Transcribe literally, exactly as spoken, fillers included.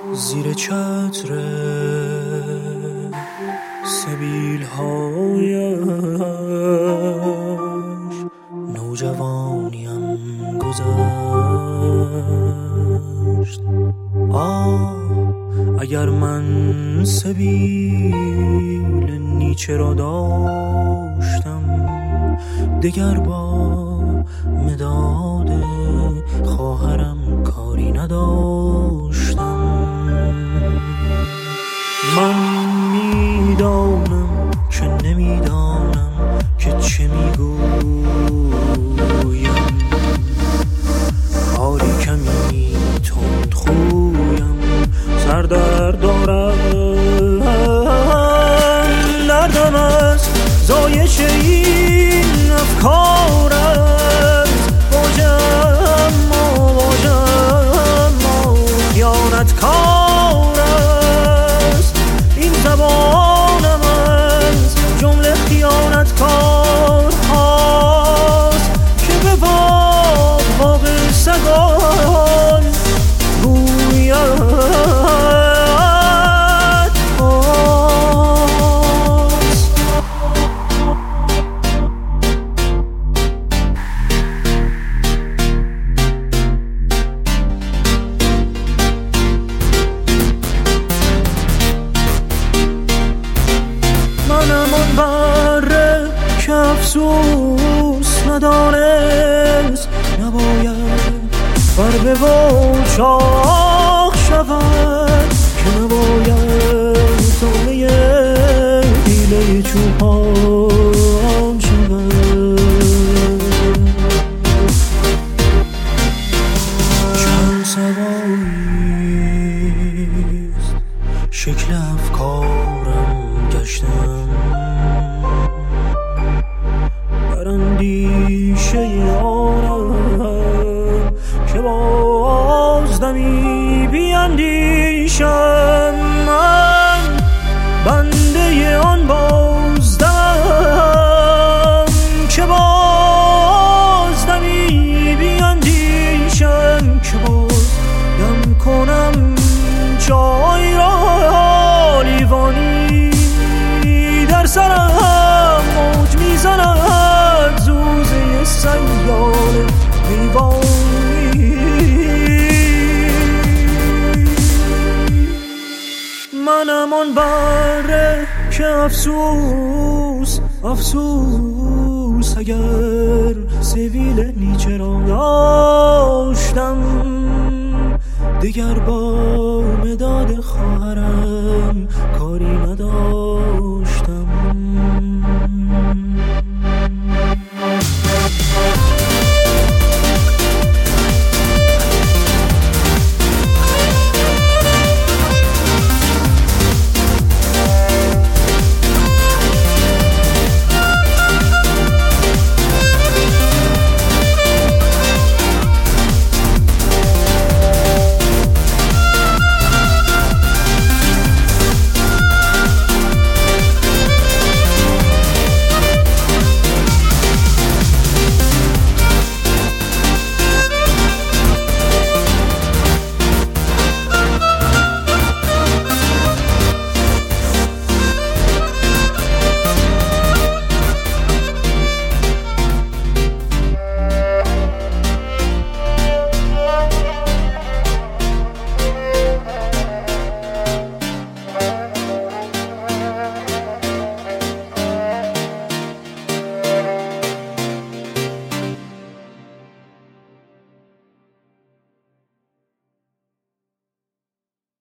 زیر چتر سبیل هایش نوجوانیم گذشت. آه اگر من سبیل نیچه را داشتم، دگر با مداد خواهرم کاری نداشتم. من میدانم که نمیدانم که چه میگویم، حالی کمی تند خویم، سردرد دارم. دردم از زایش این افکار است، واجم و واجم و خیانت کار است. این زبانم از جمله خیانت کار هاست که به واق سگان گوید بره که افسوس ندانست نباید بر به وچاق شود، که نباید تابه حیله چوپان شود. چند سواییست شکل افکارم گشتم، بر اندیشه آنم که بازدمی بیندیشم. من بنده آن بازدم که بازدمی بیندیشم، که بازدم کنم جای را لیوانی در سرم موج میزند، زوزه سیال دیوانی. منم آن بره که افسوس افسوس اگر سبیل نیچه را داشتم، دگر با